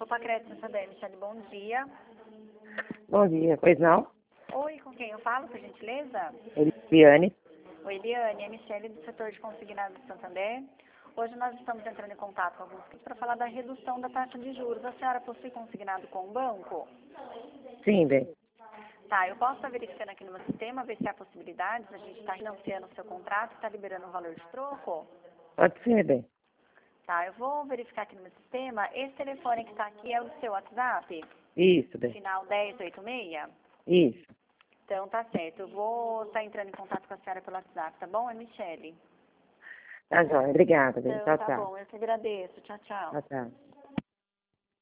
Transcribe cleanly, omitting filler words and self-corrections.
Opa, Crédito Santander, Michele, bom dia. Bom dia, pois não? Oi, com quem eu falo, por gentileza? Eliane. Oi, Eliane, é Michele do setor de consignado do Santander. Hoje nós estamos entrando em contato com alguns clientes para falar da redução da taxa de juros. A senhora possui consignado com o banco? Sim, bem. Tá, eu posso estar verificando aqui no meu sistema, ver se há possibilidades. A gente está financiando o seu contrato, está liberando o valor de troco? Pode ser, bem. Tá, eu vou verificar aqui no meu sistema. Esse telefone que está aqui é o seu WhatsApp? Isso, bem. Final 1086? Isso. Então, tá certo. Eu vou estar entrando em contato com a senhora pelo WhatsApp, tá bom? É Michele. Tá joia. Obrigada, bem. Então, Tchau, tá tchau. bom. Eu que agradeço. Tchau, tchau. Tchau, tchau.